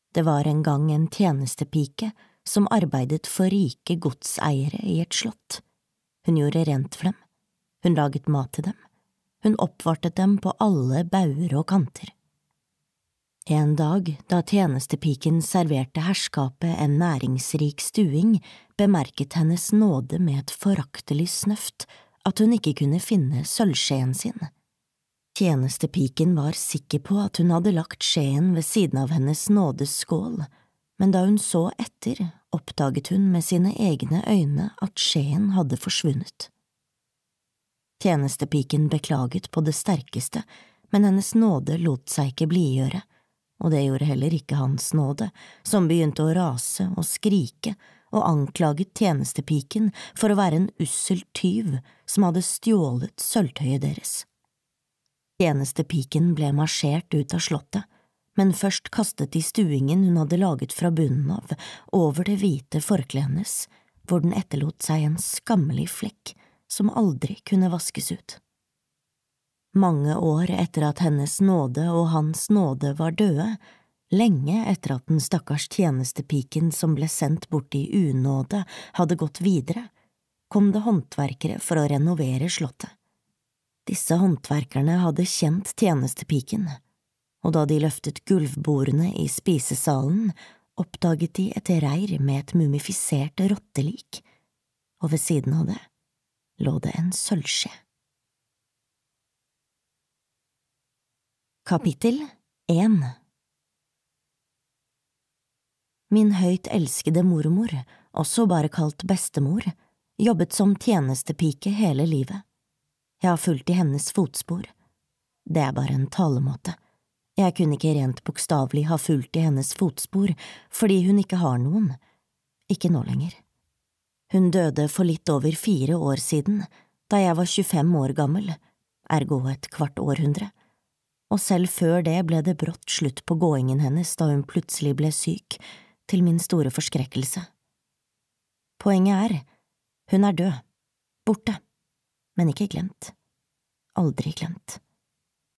Det var en gang en tjenestepike som arbeidet for rike godseiere i et slott. Hun gjorde rent for dem, hun laget mat til dem, hun oppvartet dem på alle bauger og kanter. En dag, da tjenestepiken serverte herskapet en næringsrik stuing, bemerket hennes nåde med et foraktelig snøft at hun ikke kunne finne sølvskjeen sin. Tjenestepiken var sikker på at hun hadde lagt skjeen ved siden av hennes nådes skål, men da hun så etter, oppdaget hun med sine egne øyne at skjeen hadde forsvunnet. Tjenestepiken beklaget på det sterkeste, men hennes nåde lot seg ikke blidgjøre, og det gjorde heller ikke hans nåde, som begynte å rase og skrike og anklaget tjenestepiken for å være en ussel tyv som hadde stjålet sølvtøyet deres. Tjenestepiken ble marsjert ut av slottet, men først kastet de stuingen hun hadde laget fra bunnen av, over det hvite forkleet hennes, hvor den etterlot seg en skammelig flekk som aldri kunne vaskes ut. Mange år etter at hennes nåde og hans nåde var døde, lenge etter at den stakkars tjenestepiken som ble sendt bort i unåde hadde gått videre, kom det håndverkere for å renovere slottet. Disse håndverkerne hadde kjent tjenestepiken, og da de løftet gulvbordene i spisesalen, oppdaget de et reir med et mumifisert rottelik, og ved siden av det lå det en sølvskje. Kapittel 1. Min høyt elskede mormor, også bare kalt bestemor, jobbet som tjenestepike hele livet. Jeg har fulgt i hennes fotspor. Det er bare en talemåte. Jeg kunne ikke rent bokstavelig ha fulgt i hennes fotspor, fordi hun ikke har noen. Ikke nå lenger. Hun døde for litt over 4 år siden, da jeg var 25 år gammel, ergo et kvart århundre. Og selv før det ble det brått slutt på gåingen hennes da hun plutselig ble syk, til min store forskrekkelse. Poenget er, hun er død, borte, men ikke glemt, aldri glemt.